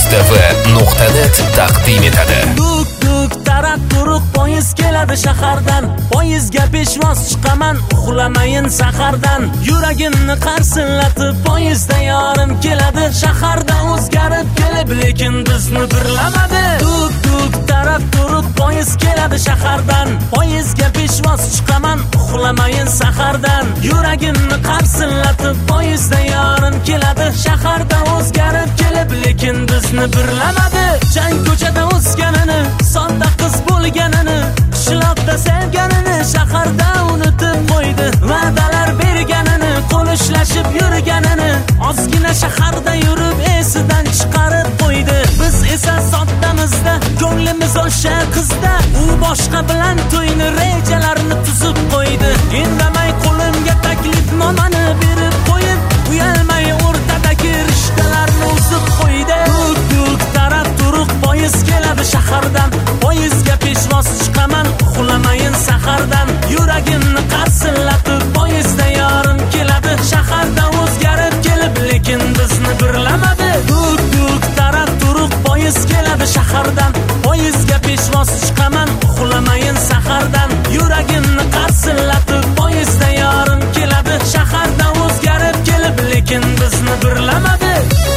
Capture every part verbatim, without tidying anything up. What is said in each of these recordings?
Mustv nuqta net taqdim etadi. Duk duk taraq turuq poyiz keladi shahardan. Poyizga peshvoz chiqaman, uxlamayin sahardan. Yuragimni qarsillatib poyizda yorim keladi. Shaharda o'zgarib kelib, lekin bizni birlamadi. Duk duk taraq turuq poyiz keladi shahardan. Poyizga peshvoz chiqaman, uxlamayin sahardan. Yuragimni qarsillatib poyizda yorim keladi. Shaharda o'zgarib kelib, lekin bizni birlamadi. Chang ko'chada o'sganini, sonda qiz bo'lganini, qishloqda sevganini shaharda unutib qo'ydi. Va'dalar berganini, qo'lishlashib yurganini ozgina shaharda yurib esidan chiqarib qo'ydi. Biz esa soddamizda, ko'nglimiz o'sha qizda. U boshqa bilan to'yni rejalarni tuzib qo'ydi. Indamay qo'limga taklifnomani berib qo'yib, uyalmay o'rtadagi rishtalarni uzib qo'ydi. Duk duk taraq turuq poyiz keladi shahardan. Poyizga peshvoz chiqaman, uxlamayin sahardan. Yuragimni qarsillatib poyizda yorim keladi. Shaharda o'zgarib kelib, lekin bizni birlamadi. Duk duk taraq turuq poyiz keladi shahardan. Poyizga peshvoz chiqaman, uxlamayin sahardan. Yuragimni qarsillatib poyizda yorim keladi. Shaharda o'zgarib kelib, lekin bizni birlamadi.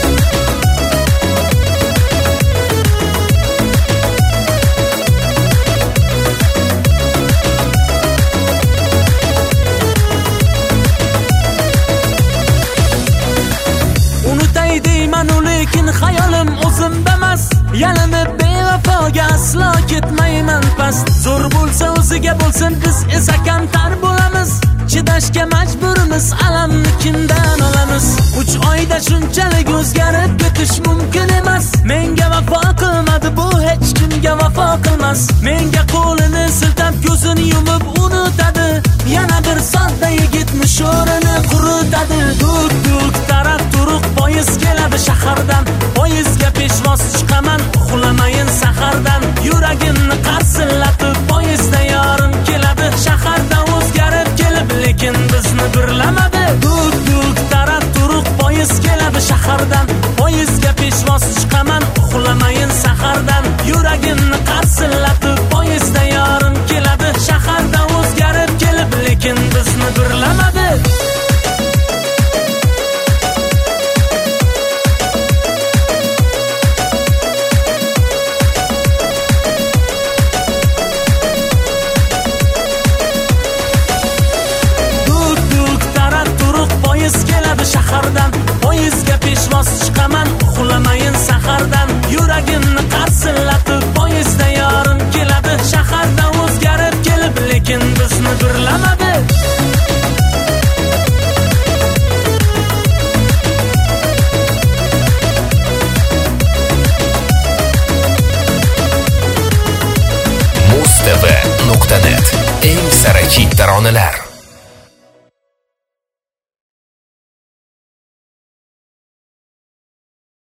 Lekin xayolim o'zimda emas. Yalinib bevafoga aslo ketmayman past. Zo'r bo'lsa o'ziga bo'lsin, biz esa kamtar bo'lamiz. Chidashga majburmiz, alamni kimdan olamiz? uch oyda shunchalik o'zgarib ketish mumkin emas. Menga vafo qilmadi, bu hech kimga vafo qilmas. Menga qo'lini siltab ko'zini yumib unutadi. Yana bir sodda yigitni sho'rini quritadi. Duk duk taraq turuq poyiz keladi shahardan. Poyizga peshvoz chiqaman, uxlamayin sahardan. Yuragimni qarsillatib poyizda yorim keladi. Shaharda o'zgarib kelib, lekin bizni birlamadi. Duk duk taraq turuq poyiz keladi shahardan. Poyizga peshvoz chiqaman, uxlamayin sahardan. Yuragimni qarsillatib poyizda yorim keladi. Shaharda o'zgarib kelib, lekin bizni birlamadi. Shahardan poyizga peshvoz chiqaman, uxlamayin sahardan. Yuragimni qarsillatib poyizda yorim keladi. Shaharda o'zgarib kelib, lekin bizni birlamadi. Mustv nuqta net eng sara chit taronalar.